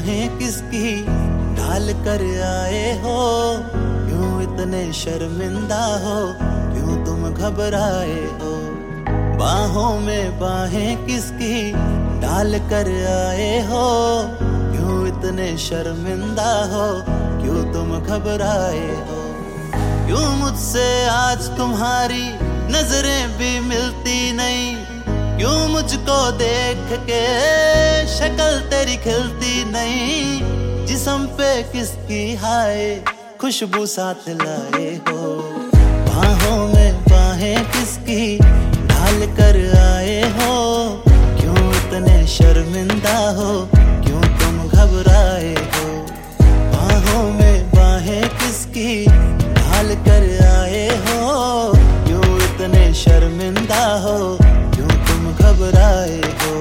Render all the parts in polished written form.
बाहें किसकी ढाल कर आए हो? क्यों इतने शर्मिंदा हो? क्यों तुम घबराए हो? बाहों में बाहें किसकी ढाल कर आए हो? क्यों इतने शर्मिंदा हो? क्यों तुम घबराए हो? क्यों मुझसे आज तुम्हारी नजरें भी मिलती नहीं? क्यों मुझको देख के शक्ल तेरी खिलती नहीं? जिस्म पे किसकी हाय खुशबू साथ लाए हो? बाहों में बाहें किसकी ढाल कर आए हो? क्यों इतने शर्मिंदा हो? क्यों तुम घबराए हो? बाहों में बाहें किसकी ढाल कर आए हो? क्यों इतने शर्मिंदा हो? क्यों तुम घबराए हो?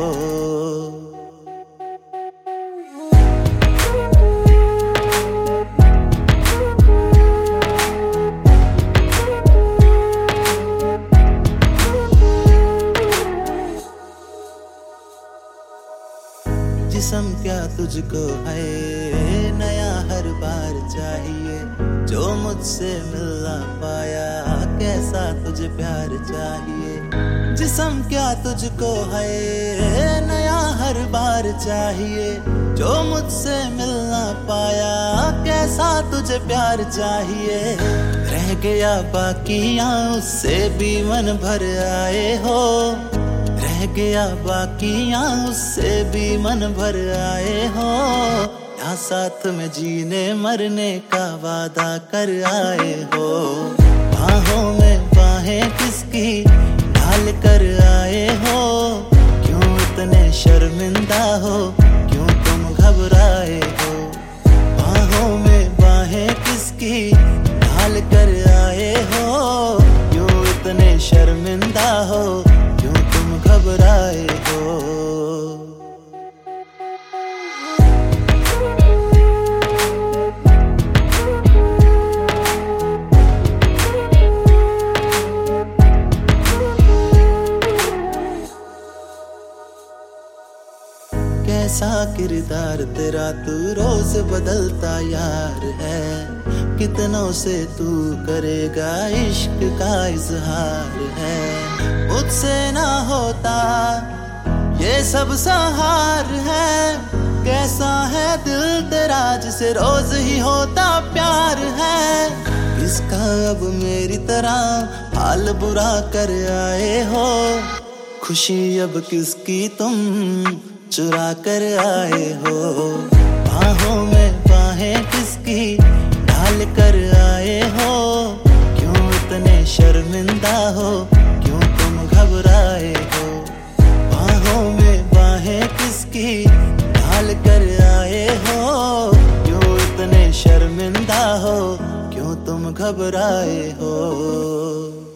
जिस्म क्या तुझको है नया हर बार चाहिए? जो मुझसे मिल ना पाया कैसा तुझे प्यार चाहिए? जिस्म क्या तुझको है नया हर बार चाहिए? जो मुझसे मिल ना पाया कैसा तुझे प्यार चाहिए? रह गया बाकियां उससे भी मन भर आए हो? रह गया बाकियां उससे भी मन भर आए हो? या साथ में जीने मरने का वादा कर आए हो? बाहों में बाहें किसकी ढाल कर आए हो? क्यों इतने शर्मिंदा हो? क्यों तुम घबराए हो? बाहों में बाहें किसकी ढाल कर आए हो? क्यों इतने शर्मिंदा हो? क्यों तुम घबराए हो? कैसा किरदार तेरा तू रोज बदलता यार है? कितनों से तू करेगा इश्क का इजहार है? मुझसे ना होता ये सब सहार है? कैसा है दिल तेरा जिसे रोज ही होता प्यार है? किसका अब मेरी तरह हाल बुरा कर आए हो? खुशी अब किसकी तुम चुरा कर आए हो? बाहों में बाहें किसकी ढाल कर आए हो? क्यों इतने शर्मिंदा हो? क्यों तुम घबराए हो? बाहों में बाहें किसकी ढाल कर आए हो? क्यों इतने शर्मिंदा हो? क्यों तुम घबराए हो?